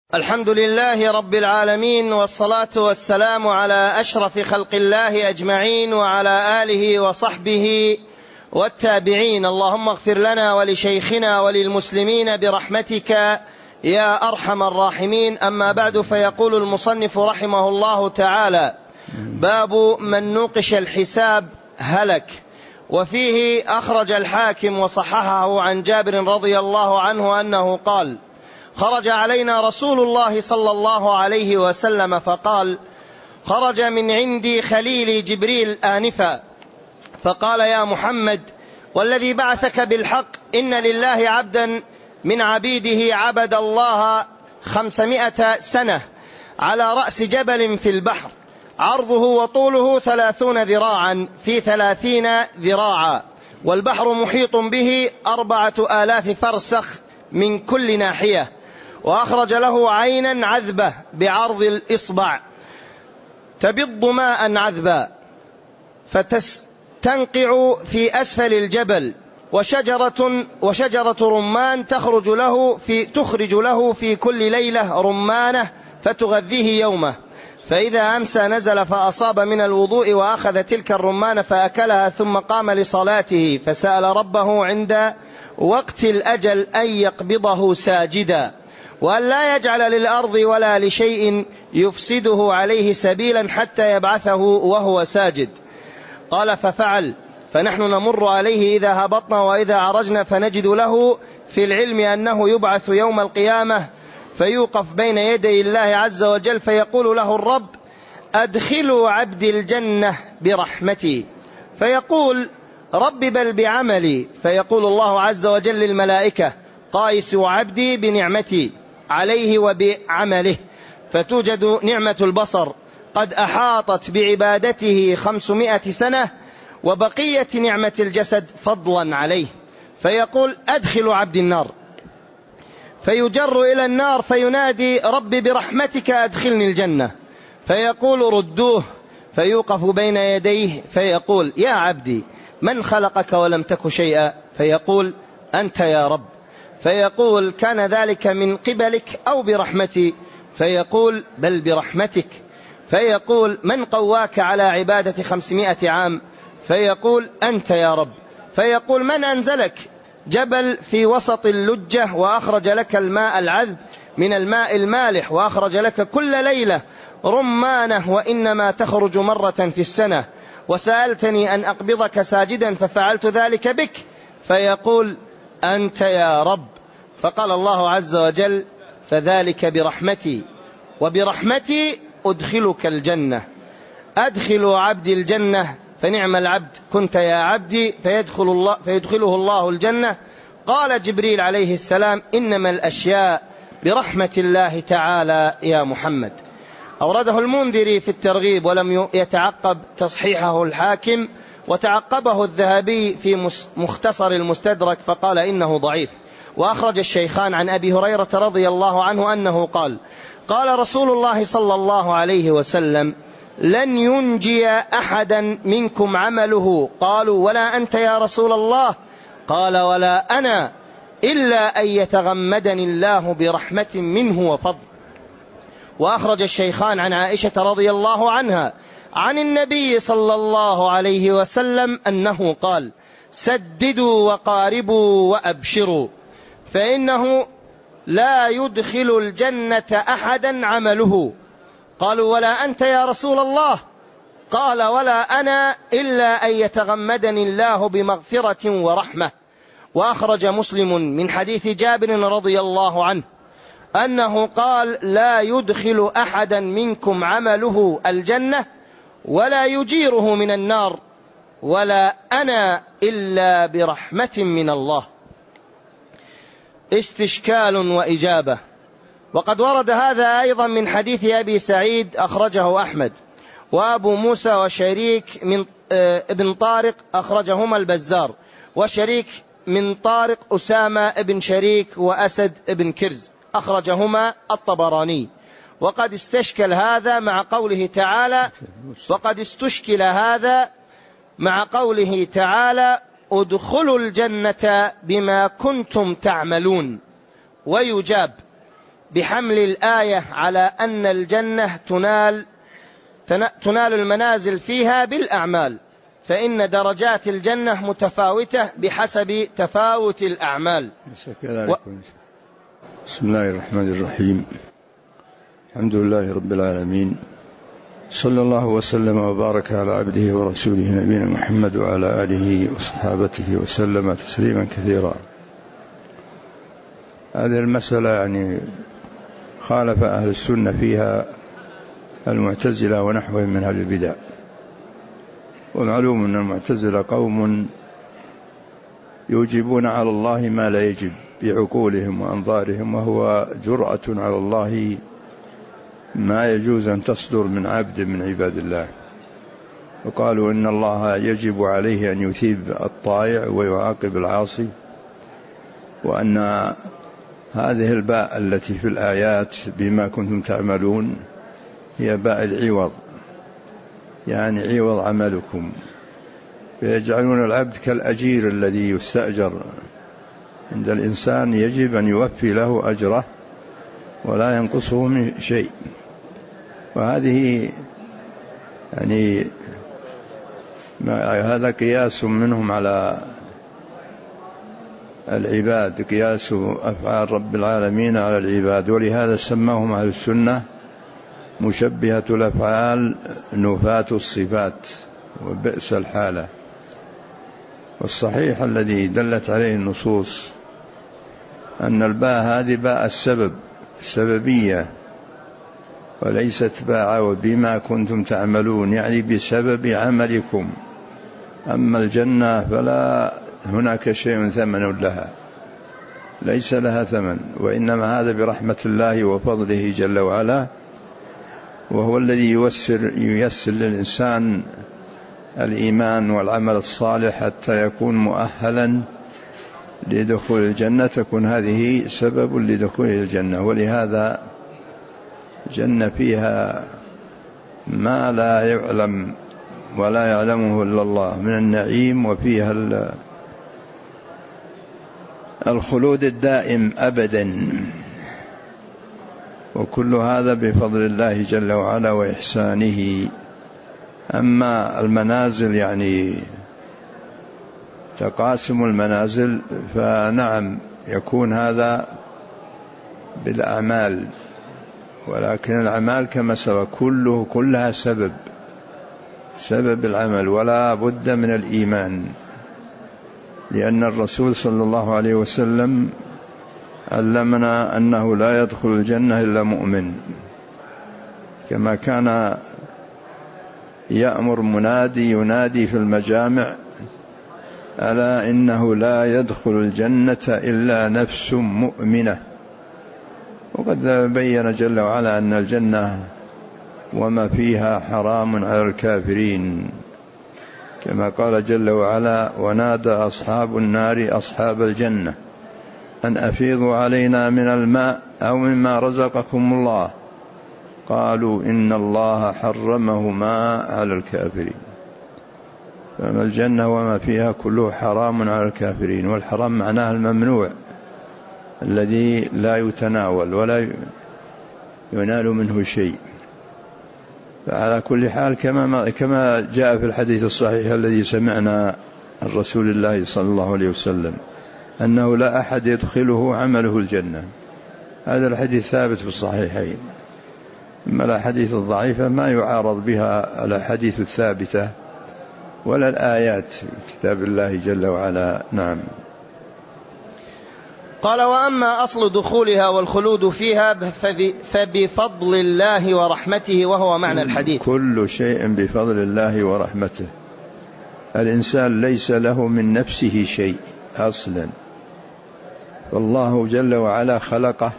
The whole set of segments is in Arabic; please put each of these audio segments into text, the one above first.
الحمد لله رب العالمين، والصلاة والسلام على أشرف خلق الله أجمعين، وعلى آله وصحبه والتابعين. اللهم اغفر لنا ولشيخنا وللمسلمين برحمتك يا أرحم الراحمين. أما بعد، فيقول المصنف رحمه الله تعالى: باب من نوقش الحساب هلك. وفيه أخرج الحاكم وصححه عن جابر رضي الله عنه أنه قال: خرج علينا رسول الله صلى الله عليه وسلم فقال: خرج من عندي خليلي جبريل آنفا فقال: يا محمد، والذي بعثك بالحق، إن لله عبدا من عبيده عبد الله 500 سنة على رأس جبل في البحر، عرضه وطوله 30 ذراعا في 30 ذراعا، والبحر محيط به 4000 فرسخ من كل ناحية، وأخرج له عينا عذبة بعرض الإصبع تبض ماء عذبا فتستنقع في أسفل الجبل، وشجرة رمان تخرج له في كل ليلة رمانة فتغذيه يومه، فإذا أمسى نزل فأصاب من الوضوء وأخذ تلك الرمانة فأكلها، ثم قام لصلاته فسأل ربه عند وقت الأجل أن يقبضه ساجدا، وأن لا يجعل للأرض ولا لشيء يفسده عليه سبيلا حتى يبعثه وهو ساجد. قال: ففعل، فنحن نمر عليه إذا هبطنا وإذا عرجنا، فنجد له في العلم أنه يبعث يوم القيامة، فيوقف بين يدي الله عز وجل، فيقول له الرب: أدخلوا عبدي الجنة برحمتي، فيقول: رب بل بعملي، فيقول الله عز وجل للملائكة: قايسوا عبدي بنعمتي عليه وبعمله، فتوجد نعمة البصر قد أحاطت بعبادته 500 سنة، وبقية نعمة الجسد فضلا عليه، فيقول: أدخل عبدي النار، فيجر إلى النار فينادي: رب برحمتك أدخلني الجنة، فيقول: ردوه، فيوقف بين يديه فيقول: يا عبدي، من خلقك ولم تك شيئا؟ فيقول: أنت يا رب، فيقول: كان ذلك من قبلك أو برحمتي؟ فيقول: بل برحمتك. فيقول: من قواك على عبادة 500 عام؟ فيقول: أنت يا رب. فيقول: من أنزلك جبل في وسط اللجة وأخرج لك الماء العذب من الماء المالح، وأخرج لك كل ليلة رمانة، وإنما تخرج مرة في السنة، وسألتني أن أقبضك ساجدا ففعلت ذلك بك؟ فيقول: أنت يا رب. فقال الله عز وجل: فذلك برحمتي، وبرحمتي أدخلك الجنة. أدخل عبدي الجنة، فنعم العبد كنت يا عبدي، فيدخله الله الجنة. قال جبريل عليه السلام: إنما الأشياء برحمة الله تعالى يا محمد. أورده المنذري في الترغيب، ولم يتعقب تصحيحه الحاكم، وتعقبه الذهبي في مختصر المستدرك فقال إنه ضعيف. وأخرج الشيخان عن أبي هريرة رضي الله عنه أنه قال: قال رسول الله صلى الله عليه وسلم: لن ينجي أحدا منكم عمله. قالوا: ولا أنت يا رسول الله؟ قال: ولا أنا، إلا أن يتغمدني الله برحمة منه وفضل. وأخرج الشيخان عن عائشة رضي الله عنها عن النبي صلى الله عليه وسلم أنه قال: سددوا وقاربوا وأبشروا، فإنه لا يدخل الجنة أحدا عمله. قالوا: ولا أنت يا رسول الله؟ قال: ولا أنا، إلا أن يتغمدني الله بمغفرة ورحمة. وأخرج مسلم من حديث جابر رضي الله عنه أنه قال: لا يدخل أحدا منكم عمله الجنة ولا يجيره من النار، ولا أنا إلا برحمة من الله. استشكال وإجابة. وقد ورد هذا أيضا من حديث أبي سعيد أخرجه أحمد، وأبو موسى وشريك من ابن طارق أخرجهما البزار، وشريك من طارق أسامة ابن شريك وأسد ابن كرز أخرجهما الطبراني. وقد استشكل هذا مع قوله تعالى: ادخلوا الجنة بما كنتم تعملون. ويجاب: بحمل الآية على أن الجنة تنال المنازل فيها بالأعمال، فإن درجات الجنة متفاوتة بحسب تفاوت الأعمال. بسم الله الرحمن الرحيم. الحمد لله رب العالمين، صلى الله وسلم وبارك على عبده ورسوله نبينا محمد وعلى آله وصحابته وسلم تسليما كثيرا. هذه المسألة يعني خالف أهل السنة فيها المعتزلة ونحوهم من أهل البدع. ومعلوم أن المعتزلة قوم يوجبون على الله ما لا يجب بعقولهم وأنظارهم، وهو جرأة على الله ما يجوز أن تصدر من عبد من عباد الله. وقالوا إن الله يجب عليه أن يثيب الطائع ويعاقب العاصي، وأن هذه الباء التي في الآيات بما كنتم تعملون هي باء العوض، يعني عوض عملكم، فيجعلون العبد كالأجير الذي يستأجر عند الإنسان، يجب أن يوفي له أجره ولا ينقصه من شيء. وهذه يعني هذا قياس منهم على العباد، قياس أفعال رب العالمين على العباد، ولهذا سماهم أهل السنة مشبهة الأفعال نفاة الصفات، وبئس الحالة. والصحيح الذي دلت عليه النصوص أن الباء هذه باء السبب، السببية، وليست باء وبما كنتم تعملون، يعني بسبب عملكم. أما الجنة فلا هناك شيء ثمن لها، ليس لها ثمن، وإنما هذا برحمة الله وفضله جل وعلا، وهو الذي ييسر للإنسان الإيمان والعمل الصالح حتى يكون مؤهلا لدخول الجنة، تكون هذه سبب لدخول الجنة. ولهذا جنة فيها ما لا يعلم ولا يعلمه إلا الله من النعيم، وفيها الخلود الدائم أبدا، وكل هذا بفضل الله جل وعلا وإحسانه. أما المنازل يعني تقاسم المنازل، فنعم يكون هذا بالأعمال، ولكن الأعمال كما سبق كلها سبب العمل، ولا بد من الإيمان، لأن الرسول صلى الله عليه وسلم علمنا أنه لا يدخل الجنة إلا مؤمن، كما كان يأمر منادي ينادي في المجامع: ألا إنه لا يدخل الجنة إلا نفس مؤمنة. وقد بين جل وعلا أن الجنة وما فيها حرام على الكافرين، كما قال جل وعلا: ونادى أصحاب النار أصحاب الجنة أن أفيضوا علينا من الماء أو مما رزقكم الله، قالوا إن الله حرمهما على الكافرين. فما الجنة وما فيها كله حرام على الكافرين، والحرام معناه الممنوع الذي لا يتناول ولا ينال منه شيء. فعلى كل حال كما جاء في الحديث الصحيح الذي سمعنا عن رسول الله صلى الله عليه وسلم أنه لا أحد يدخله عمله الجنة، هذا الحديث ثابت في الصحيحين. أما الأحاديث الضعيفة ما يعارض بها الأحاديث الثابتة ولا الآيات في كتاب الله جل وعلا. نعم. قال: وأما أصل دخولها والخلود فيها فبفضل الله ورحمته، وهو معنى الحديث. كل شيء بفضل الله ورحمته. الإنسان ليس له من نفسه شيء أصلا، والله جل وعلا خلقه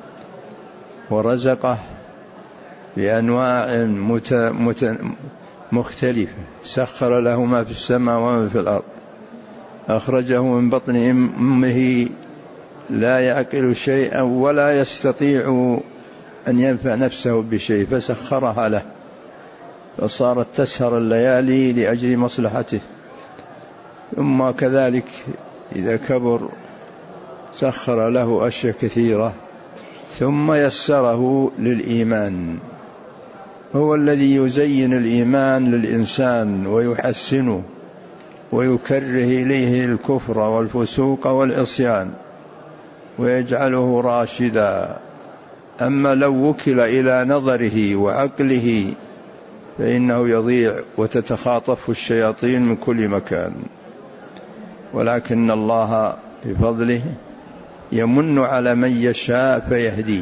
ورزقه بأنواع مختلفة، سخر له ما في السماء وما في الأرض، أخرجه من بطن أمه لا يعقل شيئا ولا يستطيع أن ينفع نفسه بشيء، فسخرها له، فصارت تسهر الليالي لأجل مصلحته. ثم كذلك إذا كبر سخر له أشياء كثيرة ثم يسره للإيمان. هو الذي يزين الإيمان للإنسان ويحسنه ويكره إليه الكفر والفسوق والعصيان ويجعله راشدا. أما لو وكل إلى نظره وعقله فإنه يضيع وتتخاطفه الشياطين من كل مكان. ولكن الله بفضله يمن على من يشاء فيهدي،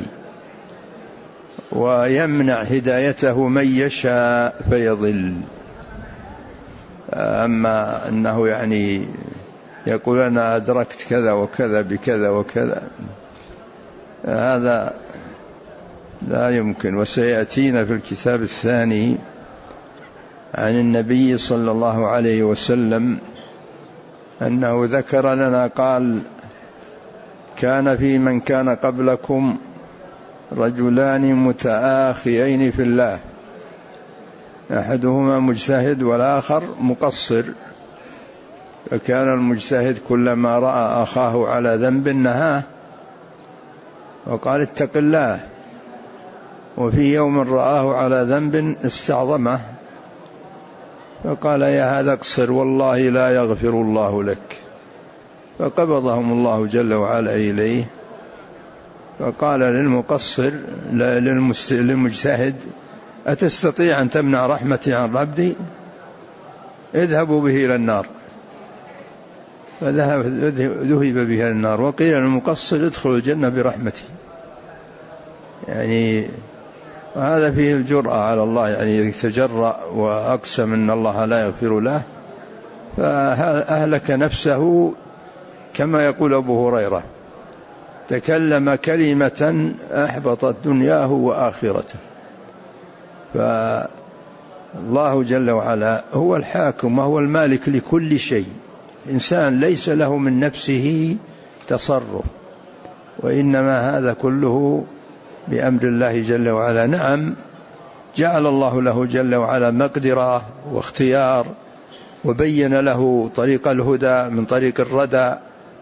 ويمنع هدايته من يشاء فيضل. أما أنه يعني يقول أنا أدركت كذا وكذا بكذا وكذا، هذا لا يمكن. وسيأتينا في الكتاب الثاني عن النبي صلى الله عليه وسلم أنه ذكر لنا قال: كان في من كان قبلكم رجلان متآخيين في الله، أحدهما مجتهد والآخر مقصر، فكان المجتهد كلما رأى أخاه على ذنب نهاه وقال: اتق الله. وفي يوم رآه على ذنب استعظمه فقال: يا هذا اقصر والله لا يغفر الله لك. فقبضهم الله جل وعلا إليه، فقال للمقصر للمجتهد: أتستطيع أن تمنع رحمتي عن عبدي؟ اذهبوا به إلى النار. فذهب به إلى النار. وقيل للمقصر: ادخل الجنة برحمتي. يعني وهذا فيه الجرأة على الله، يعني يتجرأ وأقسم أن الله لا يغفر له، فأهلك نفسه كما يقول أبو هريرة: تكلم كلمة أحبطت دنياه وآخرته. فالله جل وعلا هو الحاكم وهو المالك لكل شيء. إنسان ليس له من نفسه تصرف، وإنما هذا كله بأمر الله جل وعلا. نعم، جعل الله له جل وعلا مقدرة واختيار، وبين له طريق الهدى من طريق الردى،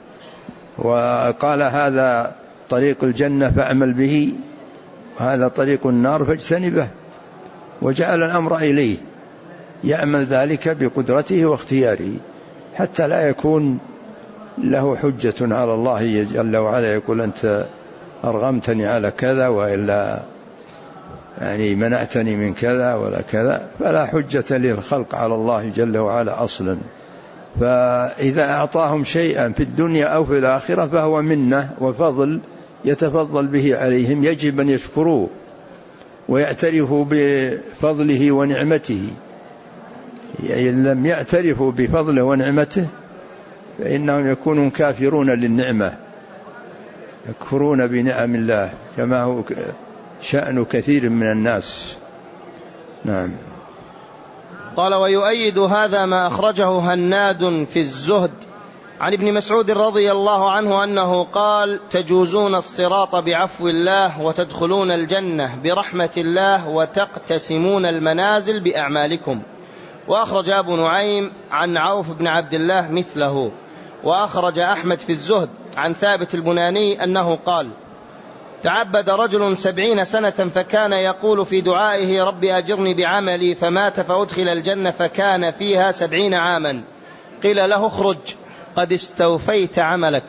وقال: هذا طريق الجنة فاعمل به، وهذا طريق النار فاجتنبه. وجعل الأمر إليه يعمل ذلك بقدرته واختياره، حتى لا يكون له حجة على الله جل وعلا يقول: أنت أرغمتني على كذا، وإلا يعني منعتني من كذا ولا كذا. فلا حجة للخلق على الله جل وعلا أصلا. فإذا أعطاهم شيئا في الدنيا أو في الآخرة فهو منة وفضل يتفضل به عليهم، يجب أن يشكروه ويعترفوا بفضله ونعمته. يعني إن لم يعترفوا بفضله ونعمته فإنهم يكونون كافرون للنعمة، يكفرون بنعم الله، كما هو شأن كثير من الناس. نعم. قال: ويؤيد هذا ما أخرجه هناد في الزهد عن ابن مسعود رضي الله عنه أنه قال: تجوزون الصراط بعفو الله، وتدخلون الجنة برحمة الله، وتقتسمون المنازل بأعمالكم. وأخرج أبو نعيم عن عوف بن عبد الله مثله. وأخرج أحمد في الزهد عن ثابت البناني أنه قال: تعبد رجل 70 سنة فكان يقول في دعائه: رب أجرني بعملي، فمات فأدخل الجنة فكان فيها 70 عاما. قيل له: اخرج قد استوفيت عملك.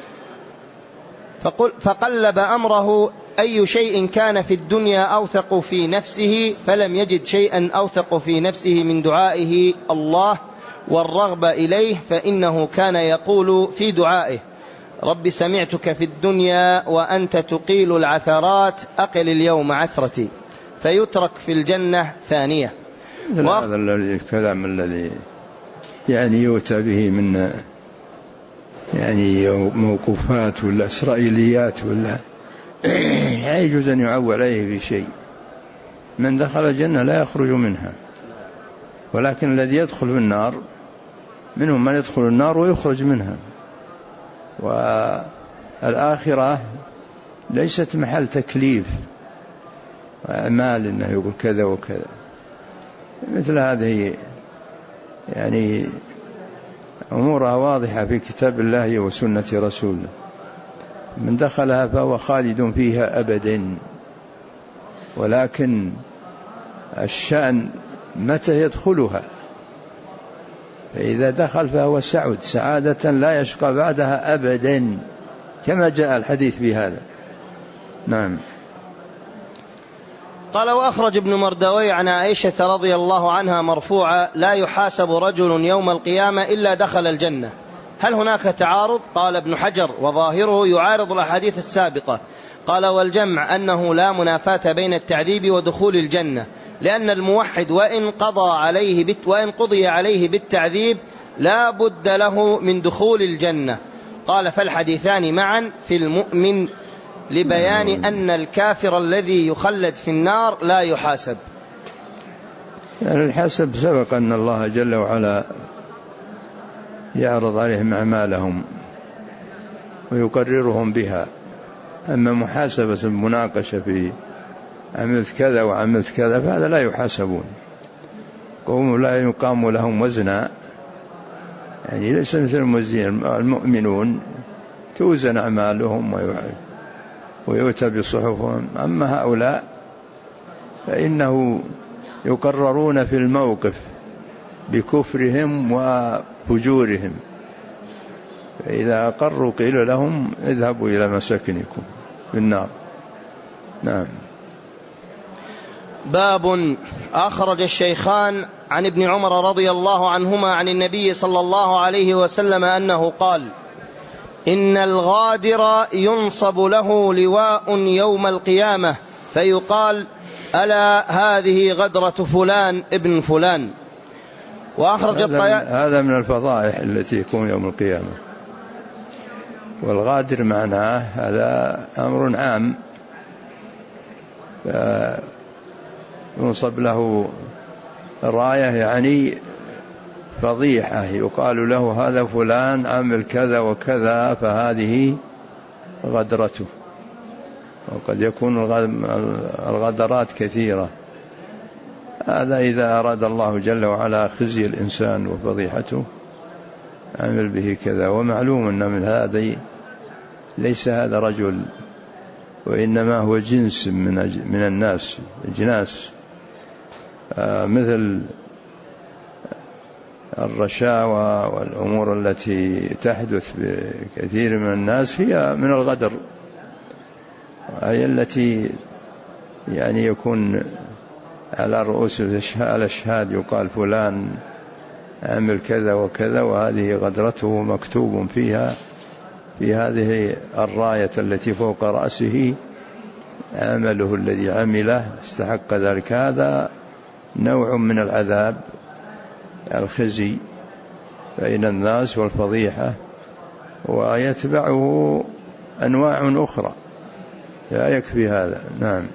فقلب أمره أي شيء كان في الدنيا أوثق في نفسه، فلم يجد شيئا أوثق في نفسه من دعائه الله والرغبة إليه، فإنه كان يقول في دعائه: رب سمعتك في الدنيا وأنت تقيل العثرات، أقل اليوم عثرتي، فيترك في الجنة ثانية. هذا الكلام الذي يعني يؤتى به من يعني موقوفات ولا إسرائيليات ولا لا يجوز أن يعول عليه في شيء. من دخل الجنة لا يخرج منها، ولكن الذي يدخل في النار منهم من يدخل النار ويخرج منها. والآخرة ليست محل تكليف وأعمال إنه يقول كذا وكذا. مثل هذه يعني أمورها واضحة في كتاب الله وسنة رسوله، من دخلها فهو خالد فيها أبدا، ولكن الشأن متى يدخلها، فإذا دخل فهو سعد سعادة لا يشقى بعدها أبدا، كما جاء الحديث بهذا. نعم. قال: وأخرج ابن مردوي عن عائشة رضي الله عنها مرفوعا: لا يحاسب رجل يوم القيامة إلا دخل الجنة. هل هناك تعارض؟ قال ابن حجر: وظاهره يعارض الأحاديث السابقة. قال: والجمع أنه لا منافاة بين التعذيب ودخول الجنة، لأن الموحد وإن قضي عليه بالتعذيب لا بد له من دخول الجنة. قال: فالحديثان معا في المؤمن، لبيان أن الكافر الذي يخلد في النار لا يحاسب. يعني الحسب سبق أن الله جل وعلا يعرض عليهم أعمالهم ويقررهم بها، أما محاسبة المناقشة في عملت كذا وعملت كذا فهذا لا يحاسبون، قوم لا يقام لهم وزنا، يعني ليس مثل المؤمنون توزن أعمالهم ويؤتى بصحفهم، أما هؤلاء فإنه يقررون في الموقف بكفرهم وفجورهم، فإذا أقروا قيل لهم اذهبوا إلى مساكنكم في النار. نعم. باب أخرج الشيخان عن ابن عمر رضي الله عنهما عن النبي صلى الله عليه وسلم أنه قال: إن الغادر ينصب له لواء يوم القيامة فيقال: ألا هذه غدرة فلان ابن فلان. وأخرج هذا من الفضائح التي يكون يوم القيامة. والغادر معناه هذا أمر عام، ينصب له راية يعني فضيحة، يقال له هذا فلان عمل كذا وكذا فهذه غدرته. وقد يكون الغدرات كثيرة، هذا إذا أراد الله جل وعلا خزي الإنسان وفضيحته عمل به كذا. ومعلوم أن من هذا ليس هذا رجل، وإنما هو جنس من الناس، جناس، مثل الرشاوى والأمور التي تحدث بكثير من الناس هي من الغدر، هي التي يعني يكون على رؤوس الأشهاد يقال فلان عمل كذا وكذا وهذه غدرته مكتوب فيها في هذه الراية التي فوق رأسه عمله الذي عمله استحق ذلك. هذا نوع من العذاب، الخزي بين الناس والفضيحة، ويتبعه أنواع أخرى، لا يكفي هذا. نعم.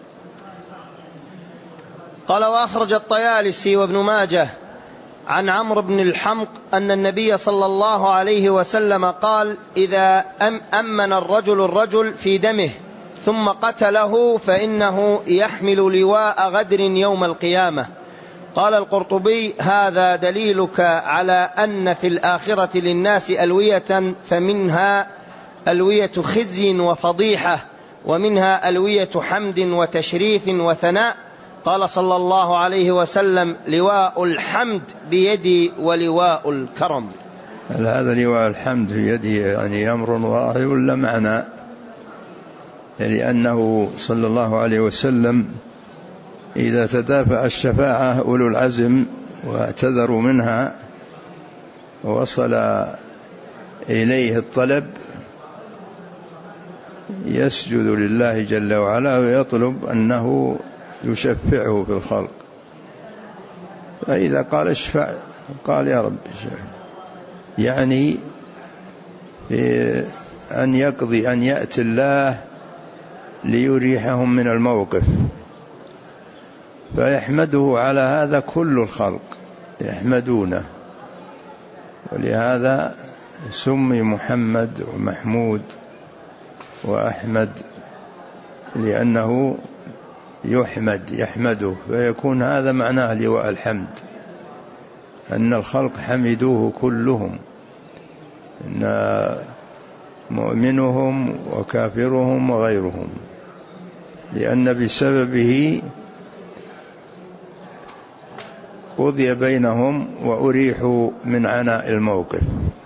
قال: وأخرج الطيالسي وابن ماجه عن عمرو بن الحمق أن النبي صلى الله عليه وسلم قال: إذا أمن الرجل في دمه ثم قتله فإنه يحمل لواء غدر يوم القيامة. قال القرطبي: هذا دليلك على أن في الآخرة للناس ألوية، فمنها ألوية خزي وفضيحة، ومنها ألوية حمد وتشريف وثناء. قال صلى الله عليه وسلم: لواء الحمد بيدي ولواء الكرم. هذا لواء الحمد في يدي يعني أمر واضح ولا معنى، لأنه صلى الله عليه وسلم إذا تدافع الشفاعة أولو العزم واعتذروا منها ووصل إليه الطلب يسجد لله جل وعلا ويطلب أنه يشفعه في الخلق، فإذا قال اشفع قال يا رب اشفع، يعني أن يقضي أن يأتي الله ليريحهم من الموقف، فيحمده على هذا كل الخلق يحمدونه، ولهذا سمي محمد ومحمود وأحمد لأنه يحمده، فيكون هذا معناه لواء الحمد، أن الخلق حمدوه كلهم، إن مؤمنهم وكافرهم وغيرهم، لأن بسببه قضي بينهم وأريحوا من عناء الموقف.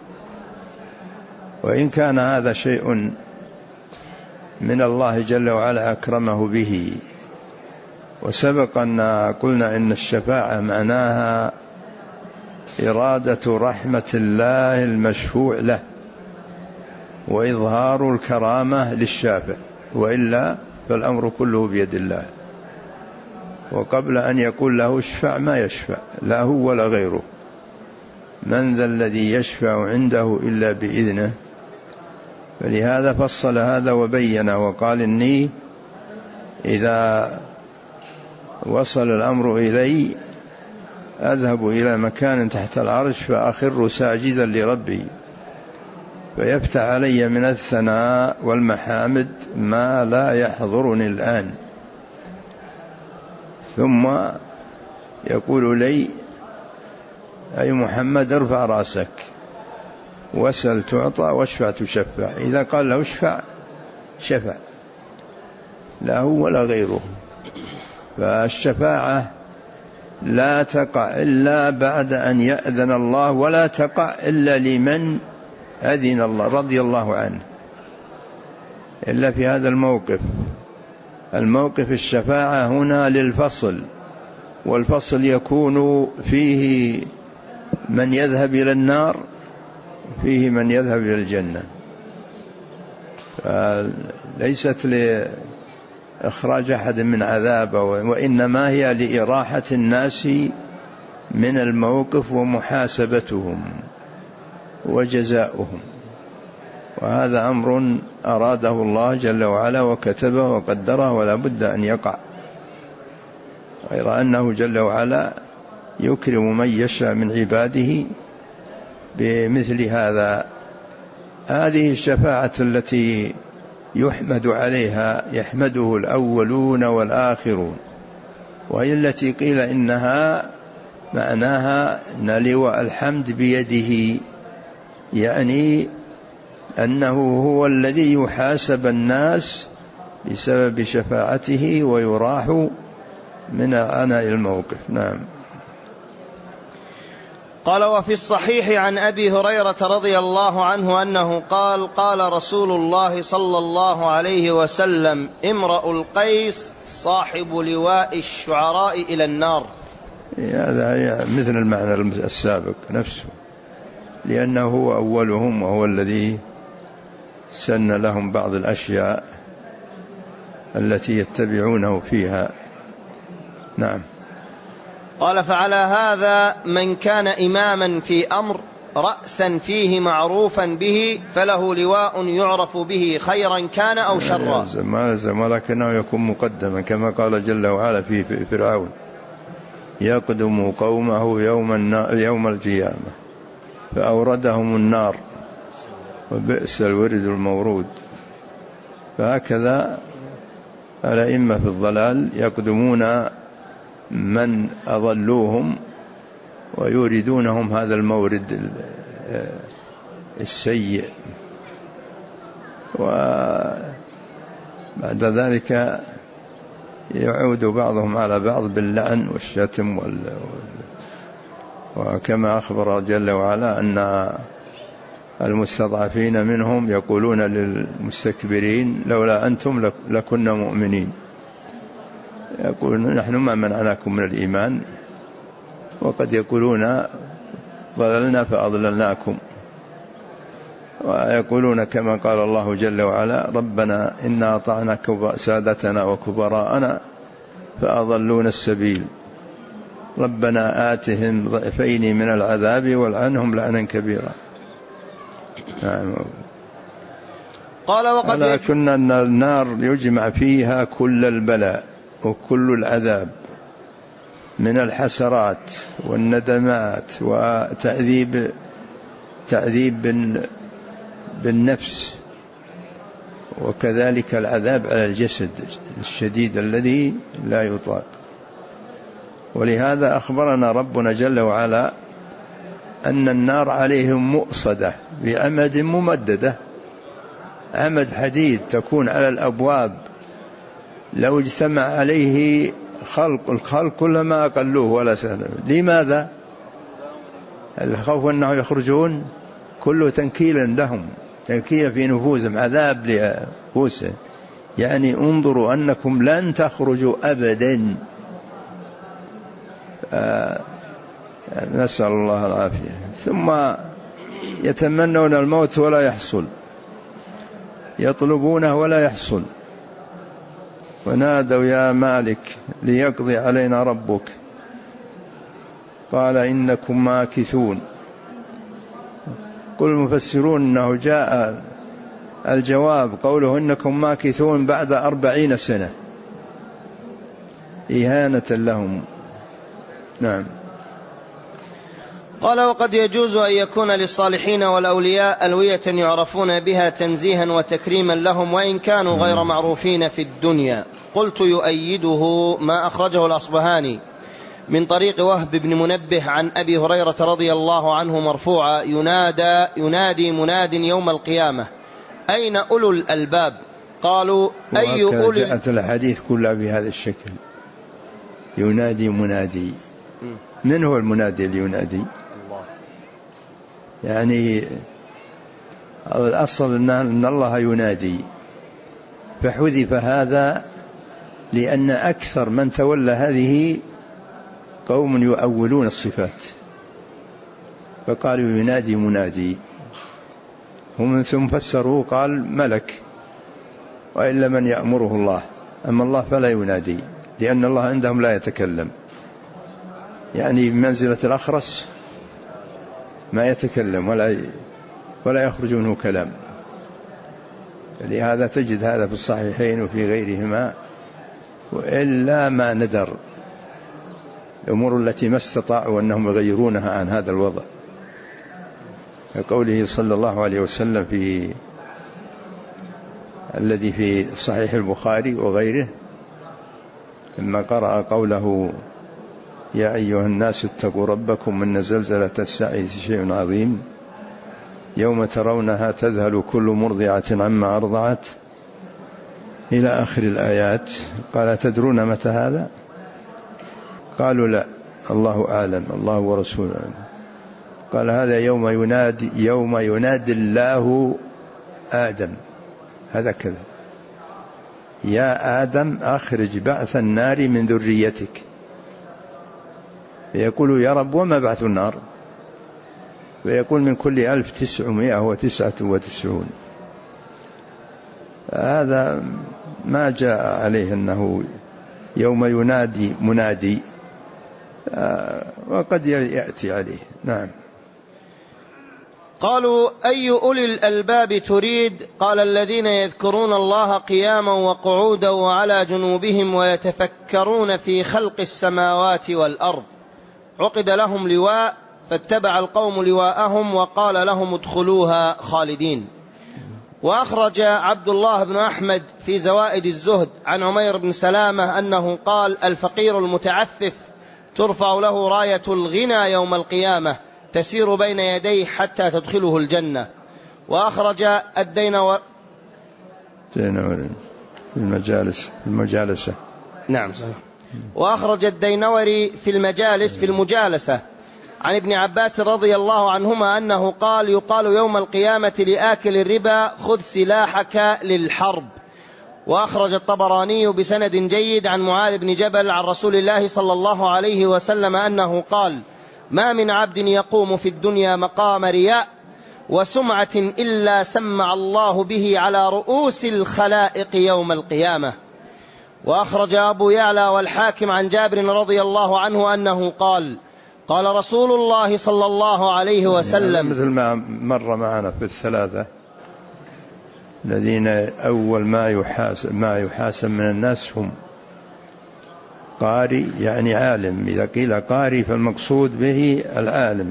وإن كان هذا شيء من الله جل وعلا أكرمه به. وسبق أن قلنا إن الشفاعة معناها إرادة رحمة الله المشفوع له وإظهار الكرامة للشافع، وإلا فالأمر كله بيد الله. وقبل أن يقول له اشفع ما يشفع، لا هو ولا غيره. من ذا الذي يشفع عنده إلا بإذنه. فلهذا فصل هذا وبين وقال إني إذا وصل الأمر إلي أذهب إلى مكان تحت العرش فأخر ساجدا لربي فيفتح علي من الثناء والمحامد ما لا يحضرني الآن، ثم يقول لي أي محمد ارفع رأسك واسأل تعطى واشفع تشفع. إذا قال له اشفع شفع، لا هو ولا غيره. فالشفاعة لا تقع إلا بعد أن يأذن الله، ولا تقع إلا لمن أذن الله رضي الله عنه، إلا في هذا الموقف. الموقف الشفاعة هنا للفصل، والفصل يكون فيه من يذهب إلى النار، فيه من يذهب إلى الجنة. ليست لإخراج أحد من عذاب، وإنما هي لإراحة الناس من الموقف ومحاسبتهم وجزاؤهم. وهذا أمر أراده الله جل وعلا وكتبه وقدره ولا بد أن يقع، غير أنه جل وعلا يكرم من يشاء من عباده بمثل هذا. هذه الشفاعة التي يحمد عليها، يحمده الأولون والآخرون، وهي التي قيل إنها معناها أن لواء الحمد بيده، يعني أنه هو الذي يحاسب الناس بسبب شفاعته ويراح من عناء الموقف. نعم. قال: وفي الصحيح عن أبي هريرة رضي الله عنه أنه قال: قال رسول الله صلى الله عليه وسلم: امرؤ القيس صاحب لواء الشعراء إلى النار. هذا مثل المعنى السابق نفسه، لأنه هو أولهم وهو الذي سن لهم بعض الأشياء التي يتبعونه فيها. نعم. قال: فعلى هذا من كان إماما في أمر رأسا فيه معروفا به فله لواء يعرف به خيرا كان أو شرا. ولكنه يكون مقدما، كما قال جل وعلا في فرعون: يقدم قومه يوم القيامة فأوردهم النار وبئس الورد المورود. فهكذا الأئمة في الضلال يقدمون من أضلوهم ويريدونهم هذا المورد السيء، وبعد ذلك يعود بعضهم على بعض باللعن والشتم وكما أخبر جل وعلا أن المستضعفين منهم يقولون للمستكبرين: لولا أنتم لكنا مؤمنين. يقولون: نحن ما منعناكم من الإيمان. وقد يقولون: ضللنا فأضللناكم. ويقولون كما قال الله جل وعلا: ربنا إنا أطعنا سادتنا وكبراءنا فأضلونا السبيل، ربنا آتهم ضعفين من العذاب والعنهم لعنا كبيرا. قال: ولكن أن النار يجمع فيها كل البلاء وكل العذاب من الحسرات والندمات وتعذيب بالنفس، وكذلك العذاب على الجسد الشديد الذي لا يطاق. ولهذا أخبرنا ربنا جل وعلا أن النار عليهم مؤصدة بعمد ممددة، عمد حديد تكون على الأبواب لو اجتمع عليه الخلق كلما أقلوه ولا سهلوا. لماذا؟ الخوف أنه يخرجون، كله تنكيلا لهم، تنكيل في نفوسهم، عذاب لنفوسهم. يعني انظروا أنكم لن تخرجوا أبدا. نسأل الله العافية. ثم يتمنون الموت ولا يحصل، يطلبونه ولا يحصل. ونادوا يا مالك ليقضي علينا ربك، قال إنكم ماكثون. قل المفسرون أنه جاء الجواب قوله إنكم ماكثون بعد 40 سنة إهانة لهم. نعم. قال: وقد يجوز أن يكون للصالحين والأولياء ألوية يعرفون بها تنزيها وتكريما لهم وإن كانوا غير معروفين في الدنيا. قلت: يؤيده ما أخرجه الأصبهاني من طريق وهب بن منبه عن أبي هريرة رضي الله عنه مرفوعا: ينادي مناد يوم القيامة: أين أولو الألباب؟ قالوا: أي أولي. جاءت الحديث كلها بهذا الشكل، ينادي منادي. من هو المنادي اللي ينادي؟ يعني الأصل أن الله ينادي، فحذف هذا لأن أكثر من تولى هذه قوم يؤولون الصفات، فقالوا ينادي منادي. هم ثم فسروا قال ملك، وإلا من يأمره الله، أما الله فلا ينادي لأن الله عندهم لا يتكلم، يعني بمنزلة الأخرس ما يتكلم ولا يخرج منه كلام. لهذا تجد هذا في الصحيحين وفي غيرهما، وإلا ما ندر الأمور التي ما استطاعوا أنهم يغيرونها عن هذا الوضع، كقوله صلى الله عليه وسلم في الذي في صحيح البخاري وغيره لما قرأ قوله: يا أيها الناس اتقوا ربكم إن زلزلة الساعة شيء عظيم يوم ترونها تذهل كل مرضعة عما أرضعت إلى آخر الآيات. قال: تدرون متى هذا؟ قالوا: لا، الله أعلم، الله ورسوله أعلم. قال: هذا يوم ينادي الله آدم، هذا كذا: يا آدم أخرج بعث النار من ذريتك. فيقول: يا رب وما بعث النار؟ ويقول: من كل 1999. هذا ما جاء عليه أنه يوم ينادي منادي، وقد يأتي عليه. نعم. قالوا: أي أولي الألباب تريد؟ قال: الذين يذكرون الله قياما وقعودا وعلى جنوبهم ويتفكرون في خلق السماوات والأرض. عقد لهم لواء فاتبع القوم لواءهم وقال لهم: ادخلوها خالدين. وأخرج عبد الله بن أحمد في زوائد الزهد عن عمير بن سلامة أنه قال: الفقير المتعفف ترفع له راية الغنى يوم القيامة تسير بين يديه حتى تدخله الجنة. وأخرج الدينوري في المجالسة. نعم صحيح. وأخرج الدينوري في المجالسة عن ابن عباس رضي الله عنهما أنه قال: يقال يوم القيامة لآكل الربا: خذ سلاحك للحرب. وأخرج الطبراني بسند جيد عن معاذ بن جبل عن رسول الله صلى الله عليه وسلم أنه قال: ما من عبد يقوم في الدنيا مقام رياء وسمعة إلا سمع الله به على رؤوس الخلائق يوم القيامة. وأخرج أبو يعلى والحاكم عن جابر رضي الله عنه أنه قال: قال رسول الله صلى الله عليه وسلم، مثل ما مر معنا في الثلاثة الذين أول ما يحاسب من الناس هم قاري، يعني عالم. إذا قيل قاري فالمقصود به العالم،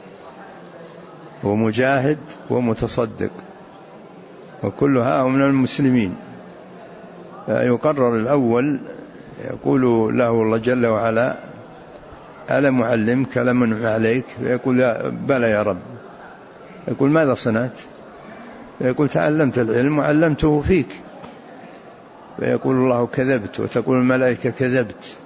ومجاهد ومتصدق، وكلها من المسلمين. يقرر الأول، يقول له الله جل وعلا: ألم أعلمك، ألم أنعم عليك؟ فيقول: بلى يا رب. يقول: ماذا صنعت؟ فيقول تعلمت العلم وعلمته فيك، فيقول الله كذبت، وتقول الملائكة كذبت.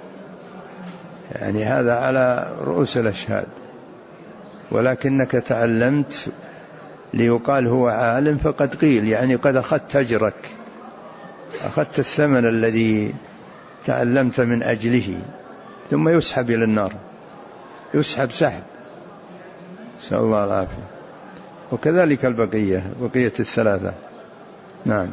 يعني هذا على رؤوس الأشهاد، ولكنك تعلمت ليقال هو عالم، فقد قيل يعني قد أخذت أجرك، أخذت الثمن الذي تعلمت من أجله، ثم يسحب إلى النار، يسحب سحب، نسأل الله العافية. وكذلك بقية الثلاثة. نعم.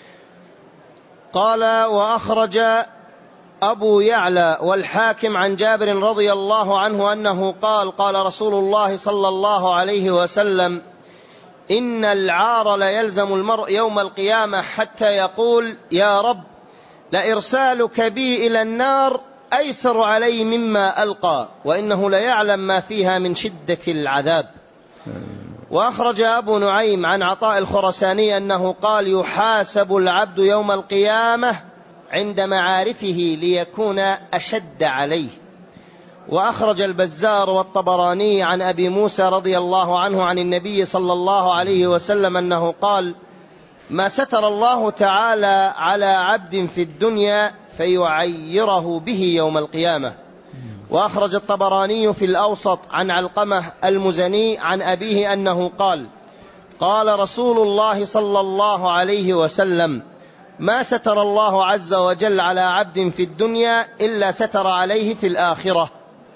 قال: وأخرج أبو يعلى والحاكم عن جابر رضي الله عنه أنه قال: قال رسول الله صلى الله عليه وسلم: إن العار ليلزم المرء يوم القيامة حتى يقول: يا رب، لإرسالك بي إلى النار أيسر علي مما ألقى، وإنه ليعلم ما فيها من شدة العذاب. وأخرج أبو نعيم عن عطاء الخرساني أنه قال: يحاسب العبد يوم القيامة عند معارفه ليكون أشد عليه. وأخرج البزار والطبراني عن أبي موسى رضي الله عنه عن النبي صلى الله عليه وسلم أنه قال: ما ستر الله تعالى على عبد في الدنيا فيعيره به يوم القيامة. وأخرج الطبراني في الأوسط عن علقمة المزني عن أبيه أنه قال: قال رسول الله صلى الله عليه وسلم: ما ستر الله عز وجل على عبد في الدنيا إلا ستر عليه في الآخرة.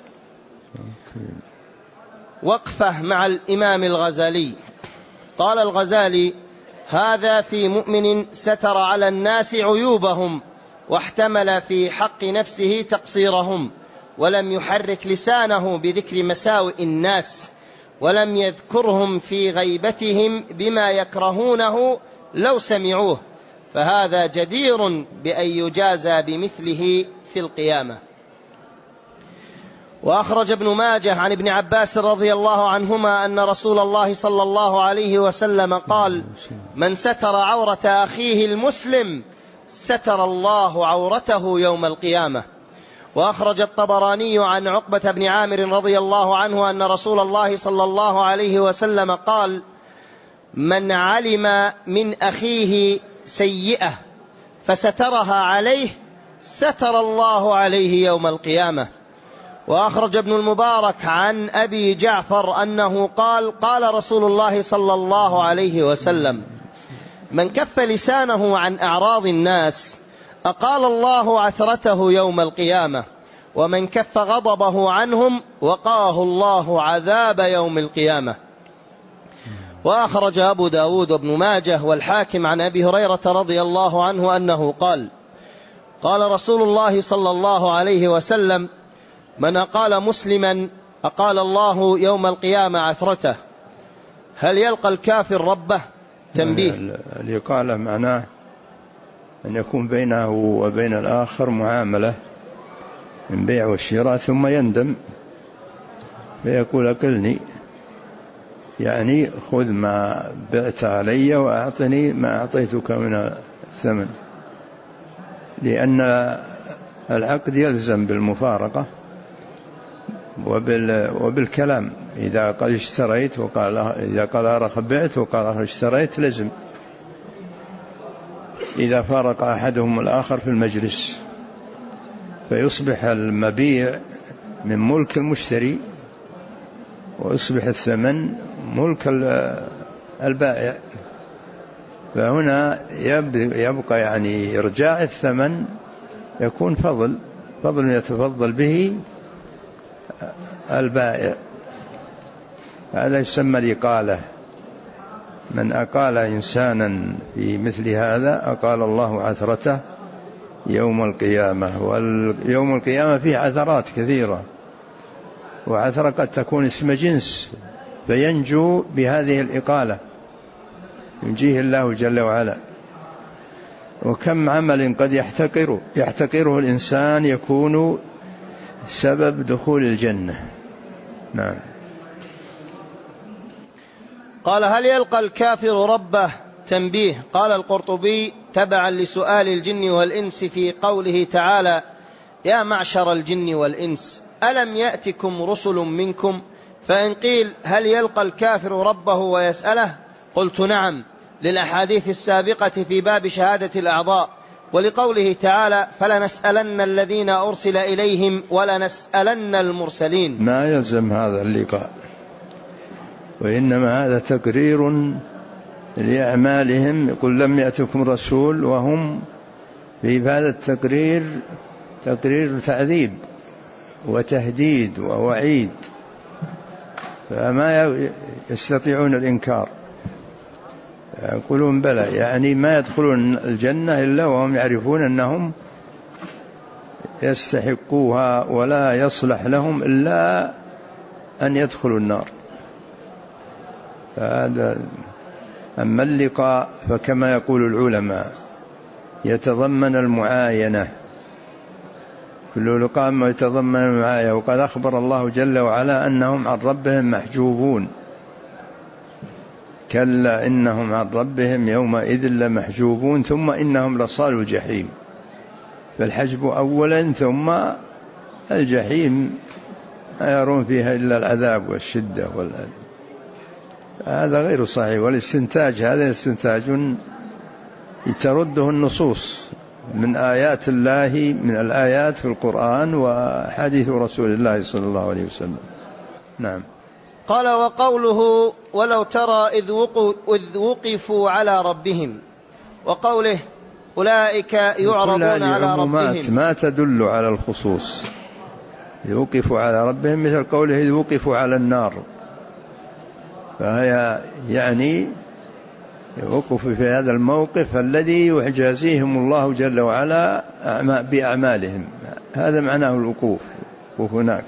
وقفة مع الإمام الغزالي. قال الغزالي: هذا في مؤمن ستر على الناس عيوبهم، واحتمل في حق نفسه تقصيرهم، ولم يحرك لسانه بذكر مساوئ الناس، ولم يذكرهم في غيبتهم بما يكرهونه لو سمعوه، فهذا جدير بأن يجازى بمثله في القيامة. وأخرج ابن ماجه عن ابن عباس رضي الله عنهما أن رسول الله صلى الله عليه وسلم قال: من ستر عورة أخيه المسلم ستر الله عورته يوم القيامة. وأخرج الطبراني عن عقبة بن عامر رضي الله عنه أن رسول الله صلى الله عليه وسلم قال: من علم من أخيه سيئة فسترها عليه ستر الله عليه يوم القيامة. وأخرج ابن المبارك عن أبي جعفر أنه قال: قال رسول الله صلى الله عليه وسلم: من كف لسانه عن أعراض الناس أقال الله عثرته يوم القيامة، ومن كف غضبه عنهم وقاه الله عذاب يوم القيامة. وأخرج أبو داود وابن ماجه والحاكم عن أبي هريرة رضي الله عنه أنه قال: قال رسول الله صلى الله عليه وسلم: من أقال مسلما أقال الله يوم القيامة عثرته. هل يلقى الكافر ربه؟ تنبيه. الإقالة معناه أن يكون بينه وبين الآخر معاملة من بيع والشراء، ثم يندم فيقول: أقلني، يعني خذ ما بعت علي وأعطني ما أعطيتك من الثمن، لأن العقد يلزم بالمفارقة وبالكلام. إذا قال اشتريت وقال، إذا قال آخر بعت وقال آخر اشتريت لزم. إذا فارق أحدهم الآخر في المجلس فيصبح المبيع من ملك المشتري، ويصبح الثمن ملك البائع. فهنا يبقى يعني إرجاع الثمن يكون فضل يتفضل به البائع، هذا يسمى الإقالة. من أقال إنسانا في مثل هذا أقال الله عثرته يوم القيامة. ويوم القيامة فيه عثرات كثيرة، وعثرة قد تكون اسم جنس فينجو بهذه الإقالة، ينجيه الله جل وعلا. وكم عمل قد يحتقره الإنسان يكون سبب دخول الجنة. نعم. قال: هل يلقى الكافر ربه؟ تنبيه. قال القرطبي تبعا لسؤال الجن والإنس في قوله تعالى: يا معشر الجن والإنس ألم يأتكم رسل منكم؟ فإن قيل: هل يلقى الكافر ربه ويسأله؟ قلت: نعم. للأحاديث السابقة في باب شهادة الأعضاء، ولقوله تعالى فلنسألن الذين أرسل إليهم ولنسألن المرسلين. ما يلزم هذا اللقاء، وإنما هذا تقرير لأعمالهم. يقول لم يأتكم رسول، وهم في هذا التقرير تقرير تعذيب وتهديد ووعيد، فما يستطيعون الإنكار. يقولون بلى، يعني ما يدخلون الجنة إلا وهم يعرفون أنهم يستحقوها، ولا يصلح لهم إلا أن يدخلوا النار. فهذا. أما اللقاء فكما يقول العلماء يتضمن المعاينة، كل لقاء ما يتضمن المعاينة. وقد أخبر الله جل وعلا أنهم عن ربهم محجوبون، كلا إنهم عن ربهم يومئذ لمحجوبون ثم إنهم لصالوا الجحيم. فالحجب أولا، ثم الجحيم لا يرون فيها إلا العذاب والشدة هذا غير صحيح. والاستنتاج هذا استنتاج ترده النصوص من آيات الله، من الآيات في القرآن وحديث رسول الله صلى الله عليه وسلم. نعم. قال وقوله ولو ترى إذ وقفوا على ربهم، وقوله أولئك يعرضون على ربهم ما تدل على الخصوص. يوقفوا على ربهم مثل قوله إذ وقفوا على النار، فهي يعني يوقف في هذا الموقف الذي يجازيهم الله جل وعلا بأعمالهم. هذا معناه الوقوف هناك.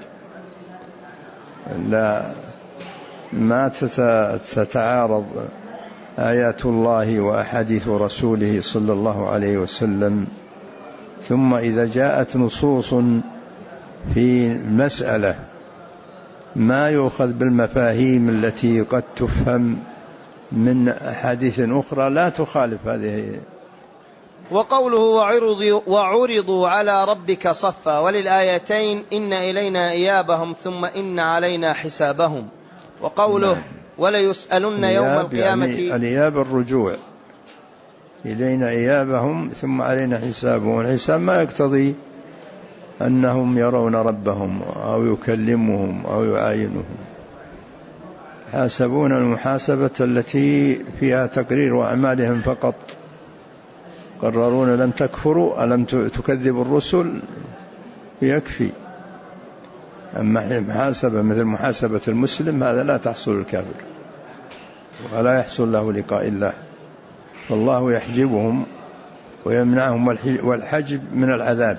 لا، ما تتعارض آيات الله وأحاديث رسوله صلى الله عليه وسلم. ثم إذا جاءت نصوص في مسألة ما يؤخذ بالمفاهيم التي قد تفهم من أحاديث أخرى لا تخالف هذه. وقوله وعرضوا على ربك صفا، وللآيتين إن إلينا إيابهم ثم إن علينا حسابهم. وقوله وليسألن يوم القيامة، يعني الإياب الرجوع، إلينا إيابهم ثم علينا حسابهم. الحساب ما يقتضي أنهم يرون ربهم أو يكلمهم أو يعاينهم، حاسبون المحاسبة التي فيها تقرير أعمالهم فقط. قررون لم تكفروا ألم تكذبوا الرسل يكفي. أما محاسبة مثل محاسبة المسلم هذا لا تحصل الكافر ولا يحصل له لقاء الله، والله يحجبهم ويمنعهم والحجب من العذاب.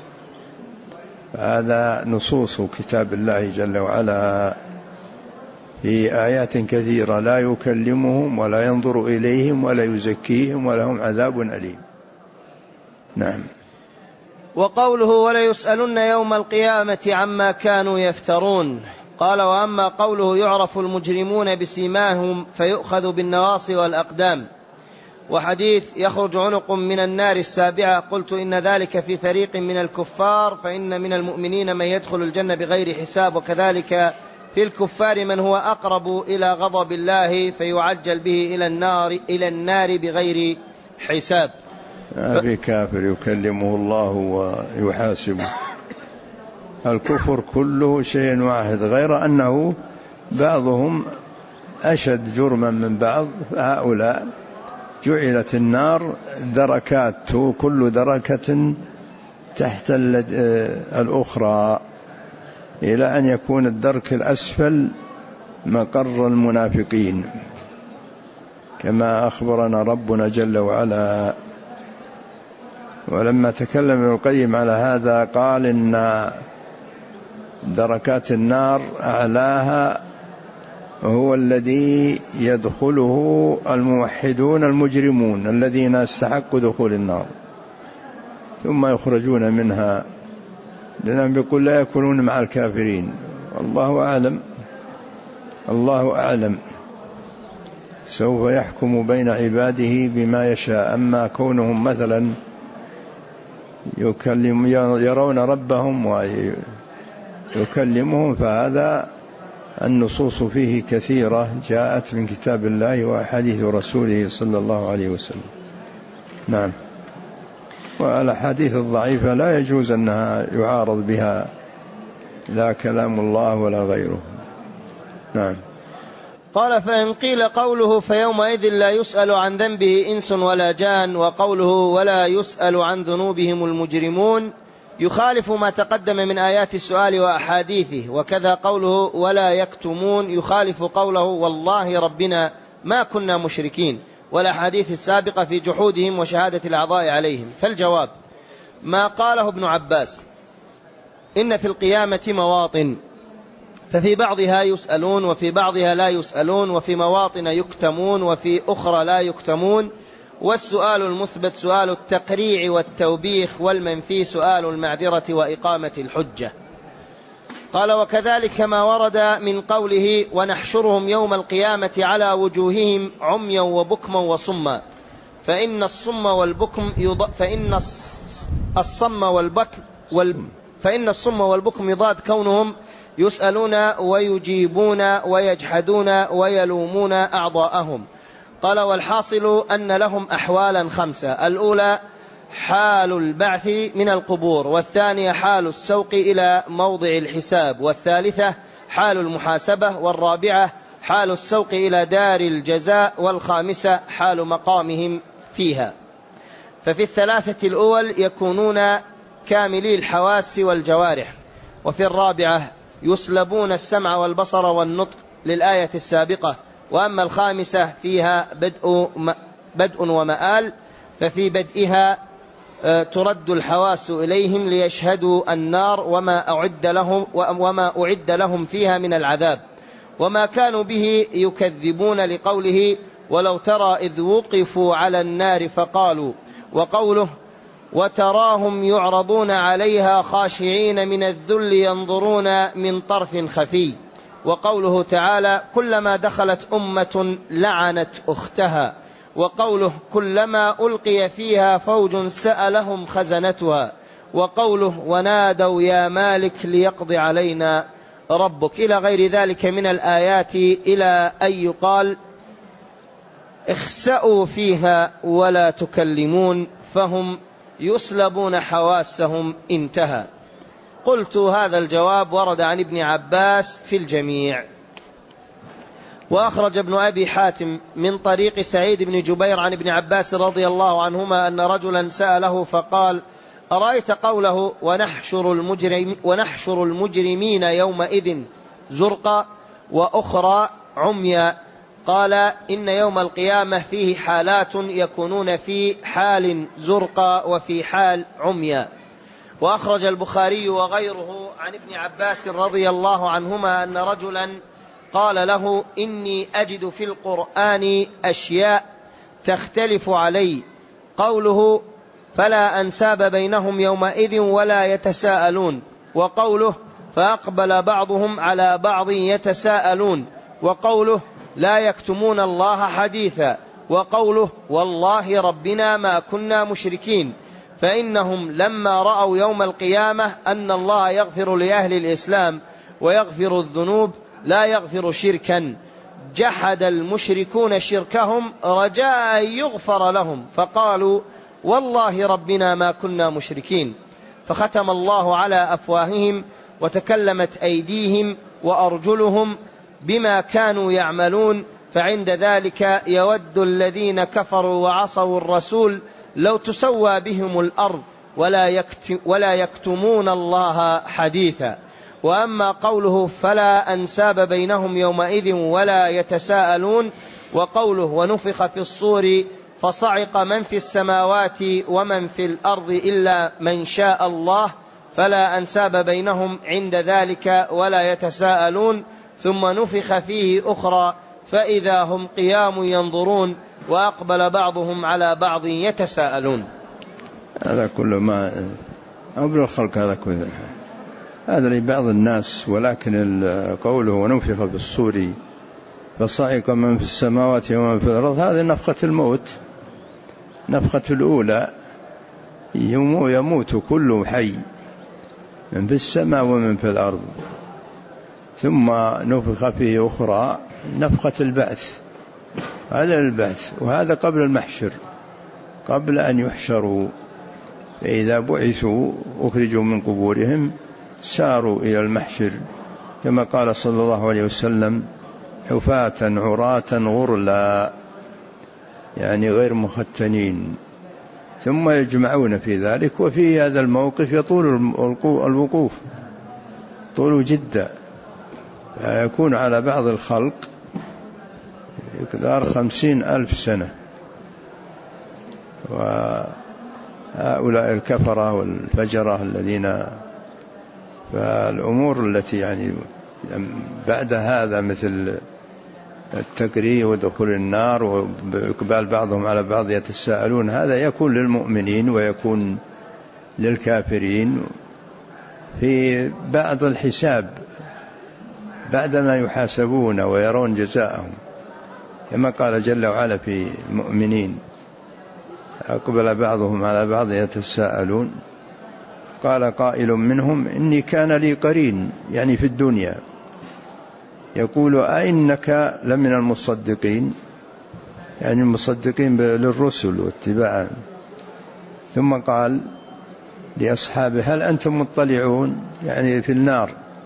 هذا نصوص كتاب الله جل وعلا في آيات كثيرة لا يكلمهم ولا ينظر إليهم ولا يزكيهم ولهم عذاب أليم. نعم. وقوله وليسألن يوم القيامة عما كانوا يفترون. قال وأما قوله يعرف المجرمون بسيماهم فيؤخذ بالنواصي والأقدام، وحديث يخرج عنق من النار السابعة، قلت إن ذلك في فريق من الكفار، فإن من المؤمنين من يدخل الجنة بغير حساب، وكذلك في الكفار من هو أقرب إلى غضب الله فيعجل به إلى النار بغير حساب. في كافر يكلمه الله ويحاسبه. الكفر كله شيء واحد، غير أنه بعضهم أشد جرما من بعض. هؤلاء جعلت النار دركات، كل دركة تحت الأخرى، إلى أن يكون الدرك الأسفل مقر المنافقين، كما أخبرنا ربنا جل وعلا. ولما تكلم ابن القيم على هذا قال إن دركات النار أعلاها هو الذي يدخله الموحدون المجرمون الذين استحقوا دخول النار ثم يخرجون منها، لأنهم يقول لا يكونون مع الكافرين. والله أعلم، الله أعلم، سوف يحكم بين عباده بما يشاء. أما كونهم مثلا يرون ربهم ويكلمهم فهذا النصوص فيه كثيرة جاءت من كتاب الله وأحاديث رسوله صلى الله عليه وسلم. نعم. والأحاديث الضعيفة لا يجوز أنها يعارض بها لا كلام الله ولا غيره. نعم. قال: فإن قيل قوله فيومئذ لا يسأل عن ذنبه إنس ولا جان، وقوله ولا يسأل عن ذنوبهم المجرمون، يخالف ما تقدم من آيات السؤال وأحاديثه. وكذا قوله ولا يكتمون يخالف قوله والله ربنا ما كنا مشركين، والأحاديث السابقة في جحودهم وشهادة الأعضاء عليهم. فالجواب ما قاله ابن عباس: إن في القيامة مواطن، ففي بعضها يسألون وفي بعضها لا يسألون، وفي مواطن يكتمون وفي أخرى لا يكتمون، والسؤال المثبت سؤال التقريع والتوبيخ، والمنفي سؤال المعذرة وإقامة الحجة. قال: وكذلك ما ورد من قوله ونحشرهم يوم القيامة على وجوههم عميا وبكما وصما، فإن الصم والبكم يضاد كونهم يسألون ويجيبون ويجحدون ويلومون أعضاءهم. قال: والحاصل أن لهم أحوالا 5: الأولى حال البعث من القبور، والثانية حال السوق إلى موضع الحساب، والثالثة حال المحاسبة، والرابعة حال السوق إلى دار الجزاء، والخامسة حال مقامهم فيها. ففي الثلاثة الأول يكونون كاملي الحواس والجوارح، وفي الرابعة يسلبون السمع والبصر والنطق للآية السابقة. وأما الخامسة فيها بدء ومآل، ففي بدئها ترد الحواس إليهم ليشهدوا النار وما أعد لهم فيها من العذاب، وما كانوا به يكذبون، لقوله ولو ترى إذ وقفوا على النار فقالوا، وقوله وتراهم يعرضون عليها خاشعين من الذل ينظرون من طرف خفي، وقوله تعالى كلما دخلت أمة لعنت أختها، وقوله كلما ألقي فيها فوج سألهم خزنتها، وقوله ونادوا يا مالك ليقضي علينا ربك، إلى غير ذلك من الآيات، إلى أن يقال اخسأوا فيها ولا تكلمون، فهم يسلبون حواسهم. انتهى. قلت هذا الجواب ورد عن ابن عباس في الجميع. وأخرج ابن أبي حاتم من طريق سعيد بن جبير عن ابن عباس رضي الله عنهما أن رجلا سأله فقال أرأيت قوله ونحشر المجرمين يومئذ زرقا وأخرى عميا؟ قال إن يوم القيامة فيه حالات يكونون في حال زرقا وفي حال عميا. وأخرج البخاري وغيره عن ابن عباس رضي الله عنهما أن رجلا قال له إني أجد في القرآن أشياء تختلف علي، قوله فلا أنساب بينهم يومئذ ولا يتساءلون، وقوله فأقبل بعضهم على بعض يتساءلون، وقوله لا يكتمون الله حديثا، وقوله والله ربنا ما كنا مشركين. فإنهم لما رأوا يوم القيامة أن الله يغفر لأهل الإسلام ويغفر الذنوب لا يغفر شركا، جحد المشركون شركهم رجاء أن يغفر لهم، فقالوا والله ربنا ما كنا مشركين، فختم الله على أفواههم وتكلمت أيديهم وأرجلهم بما كانوا يعملون. فعند ذلك يود الذين كفروا وعصوا الرسول لو تسوى بهم الأرض ولا يكتمون الله حديثا. وأما قوله فلا أنساب بينهم يومئذ ولا يتساءلون، وقوله ونفخ في الصور فصعق من في السماوات ومن في الأرض إلا من شاء الله، فلا أنساب بينهم عند ذلك ولا يتساءلون. ثم نفخ فيه أخرى فإذا هم قيام ينظرون، وأقبل بعضهم على بعض يتساءلون. هذا كل ما أبرى الخلق، هذا كله هذا لبعض الناس، ولكن قوله ونفخ في الصور فصعق من في السماوات ومن في الأرض هذه نفخة الموت، نفخة الأولى، يموت كل حي من في السماء ومن في الأرض، ثم نفخ فيه أخرى نفخة البعث، هذا البعث، وهذا قبل المحشر، قبل أن يحشروا. فإذا بعثوا أخرجوا من قبورهم ساروا إلى المحشر كما قال صلى الله عليه وسلم: حفاة عراة غرلا، يعني غير مختنين. ثم يجمعون في ذلك، وفي هذا الموقف يطول الوقوف، طول جدا، يكون على بعض الخلق مقدار 50,000 سنة. وهؤلاء الكفرة والفجرة الذين، فالأمور التي يعني بعد هذا مثل التكريه ودخول النار وإقبال بعضهم على بعض يتساءلون، هذا يكون للمؤمنين ويكون للكافرين في بعض الحساب بعدما يحاسبون ويرون جزاءهم، كما قال جل وعلا في المؤمنين: أقبل بعضهم على بعض يتساءلون قال قائل منهم إني كان لي قرين، يعني في الدنيا، يقول أئنك لمن المصدقين، يعني المصدقين للرسل واتباعا. ثم قال لأصحابه: هل أنتم مطلعون، يعني في النار،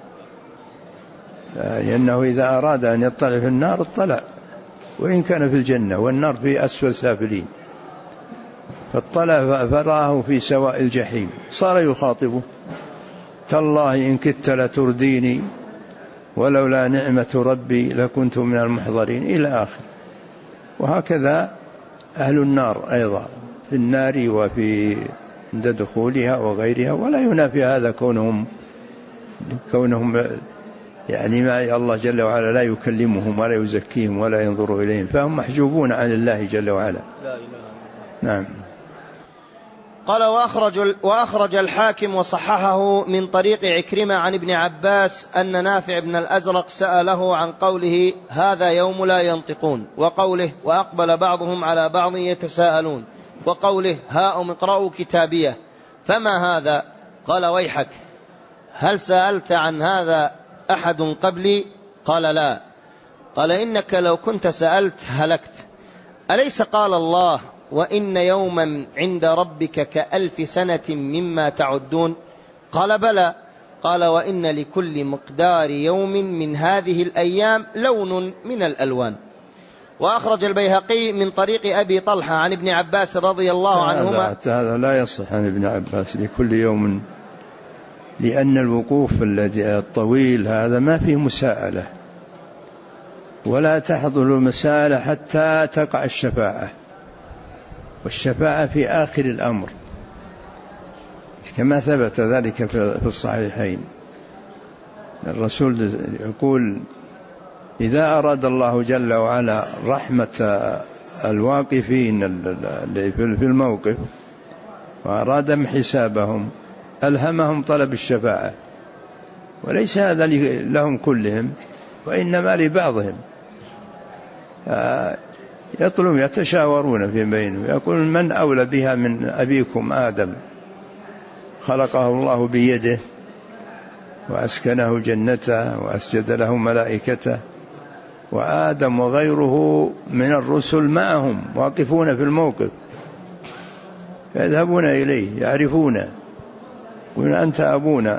لأنه إذا أراد أن يطلع في النار اطلع، وإن كان في الجنة، والنار في أسفل سافلين، فاطلع فرآه في سواء الجحيم، صار يخاطبه: تالله إن كدت لترديني ولولا نعمة ربي لكنت من المحضرين، إلى آخر. وهكذا أهل النار أيضا في النار وفي عند دخولها وغيرها، ولا ينافي هذا كونهم يعني ما الله جل وعلا لا يكلمهم ولا يزكيهم ولا ينظر إليهم، فهم محجوبون عن الله جل وعلا. نعم. قال: وأخرج الحاكم وصححه من طريق عكرمة عن ابن عباس أن نافع بن الأزرق سأله عن قوله: هذا يوم لا ينطقون، وقوله: وأقبل بعضهم على بعض يتساءلون، وقوله: هاؤم اقرأوا كتابيه، فما هذا؟ قال: ويحك، هل سألت عن هذا أحد قبلي؟ قال: لا. قال: إنك لو كنت سألت هلكت. أليس قال الله: وإن يوما عند ربك كألف سنة مما تعدون؟ قال: بلى. قال: وإن لكل مقدار يوم من هذه الأيام لون من الألوان. وأخرج البيهقي من طريق أبي طلحة عن ابن عباس رضي الله عنهما. هذا لا يصح عن ابن عباس لكل يوم، لأن الوقوف الطويل هذا ما فيه مساءلة، ولا تحضر المساءلة حتى تقع الشفاعة، والشفاعة في آخر الأمر كما ثبت ذلك في الصحيحين. الرسول يقول: إذا أراد الله جل وعلا رحمة الواقفين في الموقف وأراد حسابهم ألهمهم طلب الشفاعة، وليس هذا لهم كلهم، وإنما لبعضهم. يطلبون يتشاورون في بينهم، يقول: من أولى بها من أبيكم آدم، خلقه الله بيده وأسكنه جنته وأسجد له ملائكته، وآدم وغيره من الرسل معهم واقفون في الموقف، يذهبون إليه يعرفونه، يقولون: أنت أبونا،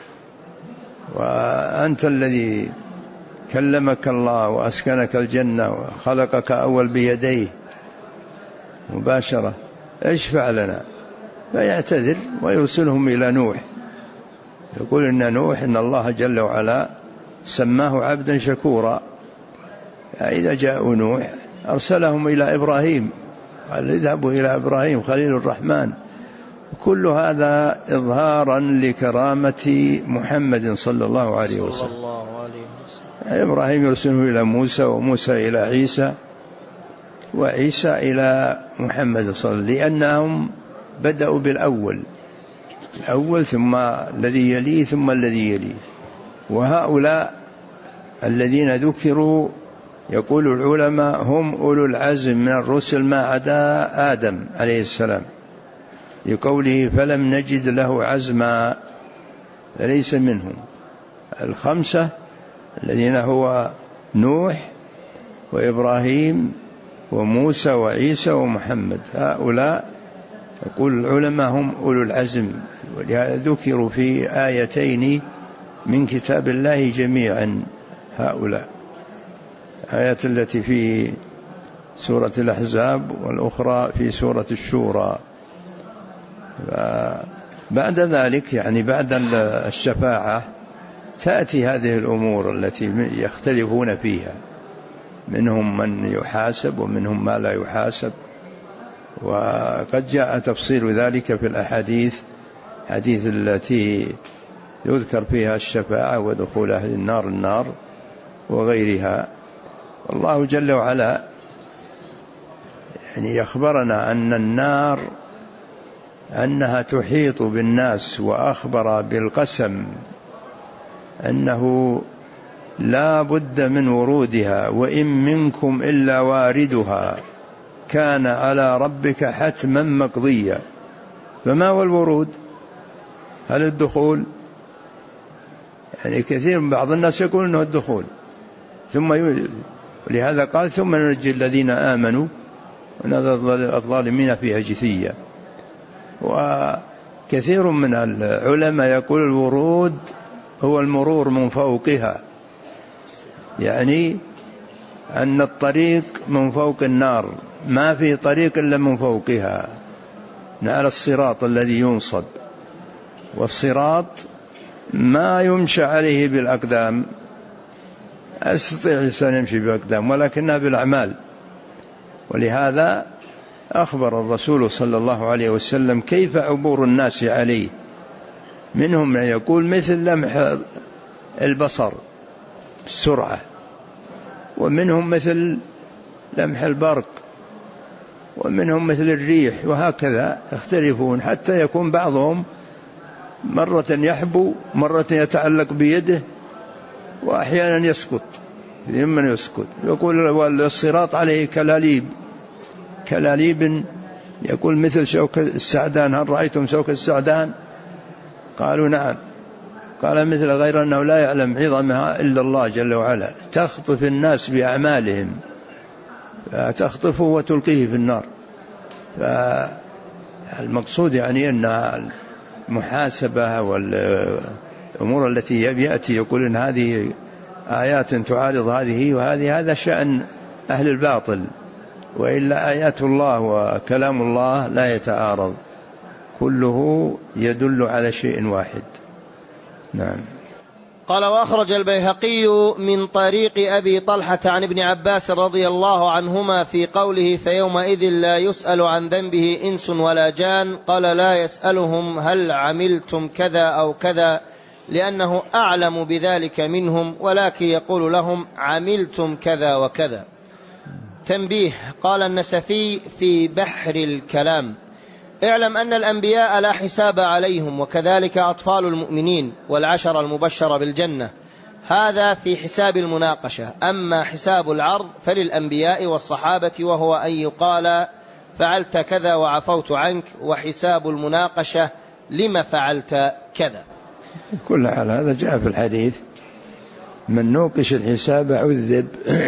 وأنت الذي كلمك الله وأسكنك الجنة وخلقك أول بيديه مباشرة، اشفع لنا. فيعتذر ويرسلهم إلى نوح، يقول إن نوح إن الله جل وعلا سماه عبدا شكورا. إذا جاءوا نوح أرسلهم إلى إبراهيم، قال: اذهبوا إلى إبراهيم خليل الرحمن. كل هذا إظهارا لكرامة محمد صلى الله عليه وسلم. إبراهيم يرسله إلى موسى، وموسى إلى عيسى، وعيسى إلى محمد صلى الله عليه وسلم، لأنهم بدأوا بالأول، الأول ثم الذي يليه ثم الذي يليه. وهؤلاء الذين ذكروا يقول العلماء هم أولو العزم من الرسل ما عدا آدم عليه السلام، لقوله: فلم نجد له عزما، فليس منهم. الخمسة الذين هو نوح وإبراهيم وموسى وعيسى ومحمد. هؤلاء يقول العلماء هم أولو العزم، ولهذا ذكروا في آيتين من كتاب الله جميعا. هؤلاء آية التي في سورة الأحزاب والأخرى في سورة الشورى. بعد ذلك يعني بعد الشفاعة تأتي هذه الأمور التي يختلفون فيها، منهم من يحاسب ومنهم ما لا يحاسب، وقد جاء تفصيل ذلك في الأحاديث، حديث التي يذكر فيها الشفاعة ودخول أهل النار وغيرها. والله جل وعلا يعني يخبرنا أن النار أنها تحيط بالناس، وأخبر بالقسم أنه لا بد من ورودها، وإن منكم إلا واردها كان على ربك حتما مقضيا. فما هو الورود؟ هل الدخول؟ يعني كثير من بعض الناس يقول أنه الدخول، ولهذا قال ثم ننجي الذين آمنوا ونذر الظالمين فيها جثيا. وكثير من العلماء يقول الورود هو المرور من فوقها، يعني أن الطريق من فوق النار، ما في طريق إلا من فوقها، على الصراط الذي ينصب، والصراط ما يمشى عليه بالأقدام، أستطيع الإنسان يمشي بالأقدام ولكنها بالأعمال. ولهذا أخبر الرسول صلى الله عليه وسلم كيف عبور الناس عليه، منهم من يقول مثل لمح البصر السرعة، ومنهم مثل لمح البرق، ومنهم مثل الريح، وهكذا يختلفون، حتى يكون بعضهم مرة يحبو، مرة يتعلق بيده، وأحيانا يسقط، يمن يسقط. يقول الصراط عليه كلاليب يقول مثل شوك السعدان. هل رأيتم شوك السعدان؟ قالوا نعم. قال مثل، غير أنه لا يعلم عظمها إلا الله جل وعلا، تخطف الناس بأعمالهم، فتخطفه وتلقيه في النار. فالمقصود يعني أن المحاسبة والأمور التي يأتي يقول إن هذه آيات تعارض هذه وهذه، هذا شأن أهل الباطل، وإلا آيات الله وكلام الله لا يتعارض، كله يدل على شيء واحد. نعم. قال: وأخرج البيهقي من طريق أبي طلحة عن ابن عباس رضي الله عنهما في قوله: فيومئذ لا يسأل عن ذنبه إنس ولا جان، قال: لا يسألهم هل عملتم كذا أو كذا، لأنه أعلم بذلك منهم، ولكن يقول لهم عملتم كذا وكذا. تنبيه. قال النسفي في بحر الكلام: اعلم أن الأنبياء لا حساب عليهم، وكذلك أطفال المؤمنين والعشر المبشر بالجنة، هذا في حساب المناقشة. أما حساب العرض فللأنبياء والصحابة، وهو أن يقال فعلت كذا وعفوت عنك، وحساب المناقشة لما فعلت كذا. كل على هذا جاء في الحديث: من نوقش الحساب عذب.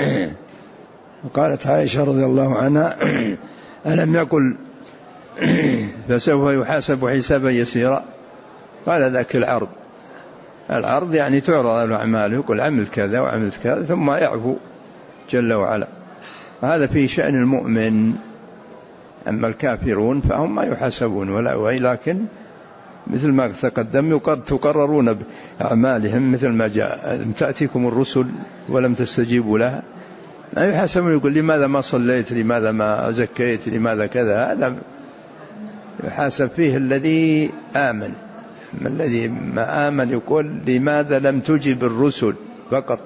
وقالت عائشة رضي الله عنها: ألم يقل فسوف يحاسب حسابا يسيرا؟ قال: ذاك العرض يعني تعرض على الأعمال، يقول عملت كذا وعملت كذا، ثم يعفو جل وعلا. هذا في شأن المؤمن. أما الكافرون فهم ما يحاسبون، ولكن مثل ما تقدم تقررون بأعمالهم، مثل ما جاء: تأتيكم الرسل ولم تستجيبوا لها، ما يحاسبون، يقول لماذا ما صليت، لماذا ما زكيت، لماذا كذا. هذا يحاسب فيه الذي آمن. الذي ما آمن يقول لماذا لم تجب الرسل فقط،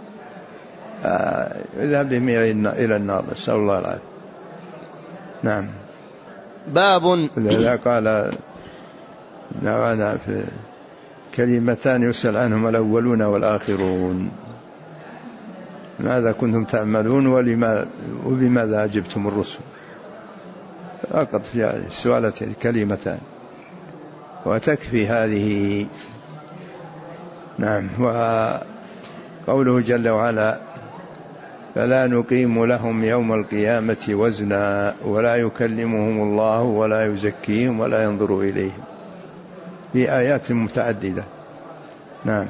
يذهب بهم إلى النار، نسأل الله العافية. نعم. باب. إذا قال نعم في كلمتان يسأل عنهما الأولون والآخرون: ماذا كنتم تعملون وبماذا أجبتم الرسل. فقط في السؤال كلمتان وتكفي هذه. نعم. قوله جل وعلا: فلا نقيم لهم يوم القيامة وزنا ولا يكلمهم الله ولا يزكيهم ولا ينظر إليهم، في آيات متعددة. نعم.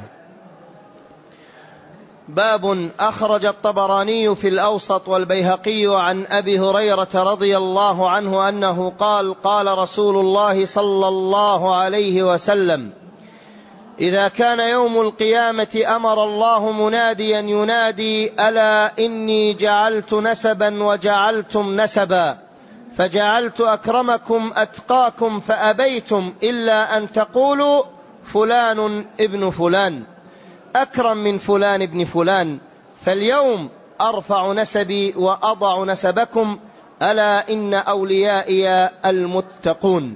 باب أخرج الطبراني في الأوسط والبيهقي عن أبي هريرة رضي الله عنه أنه قال: قال رسول الله صلى الله عليه وسلم: إذا كان يوم القيامة أمر الله مناديا ينادي: ألا إني جعلت نسبا وجعلتم نسبا، فجعلت أكرمكم أتقاكم فأبيتم إلا أن تقولوا فلان ابن فلان أكرم من فلان ابن فلان، فاليوم أرفع نسبي وأضع نسبكم، ألا إن أوليائي المتقون.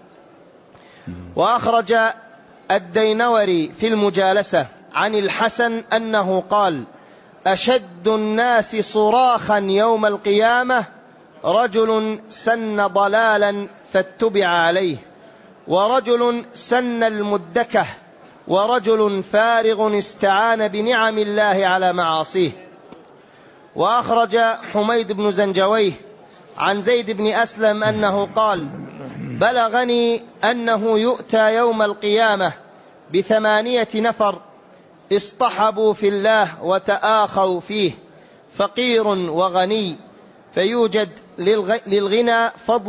وأخرج الدينوري في المجالسة عن الحسن أنه قال: أشد الناس صراخا يوم القيامة رجل سن ضلالا فاتبع عليه، ورجل سن المدكة، ورجل فارغ استعان بنعم الله على معاصيه. وأخرج حميد بن زنجويه عن زيد بن أسلم أنه قال: بلغني أنه يؤتى يوم القيامة ب8 نفر اصطحبوا في الله وتآخوا فيه، فقير وغني، فيوجد للغنى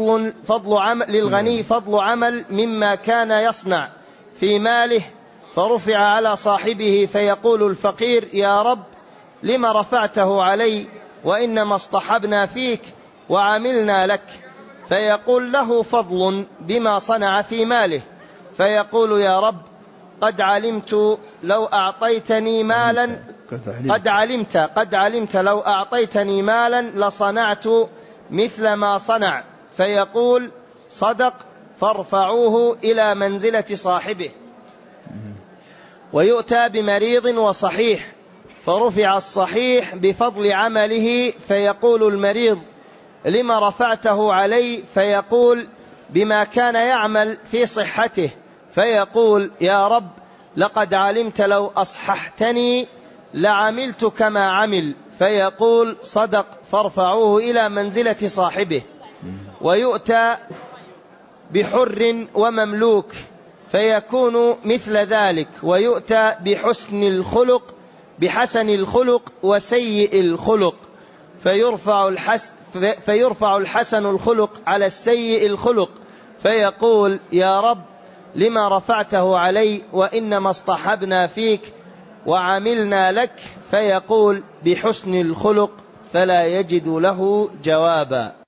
فضل عمل مما كان يصنع في ماله، فرفع على صاحبه فيقول الفقير: يا رب لما رفعته علي وإنما اصطحبنا فيك وعملنا لك، فيقول له فضل بما صنع في ماله، فيقول: يا رب قد علمت لو أعطيتني مالا قد علمت لو أعطيتني مالا لصنعت مثل ما صنع، فيقول: صدق، فارفعوه إلى منزلة صاحبه. ويؤتى بمريض وصحيح، فرفع الصحيح بفضل عمله، فيقول المريض: لما رفعته علي؟ فيقول: بما كان يعمل في صحته، فيقول: يا رب لقد علمت لو أصححتني لعملت كما عمل، فيقول: صدق، فارفعوه إلى منزلة صاحبه. ويؤتى بحر ومملوك، فيكون مثل ذلك. ويؤتى بحسن الخلق وسيء الخلق، فيرفع الحسن الخلق على السيء الخلق، فيقول: يا رب لما رفعته علي وإنما اصطحبنا فيك وعملنا لك، فيقول: بحسن الخلق، فلا يجد له جوابا.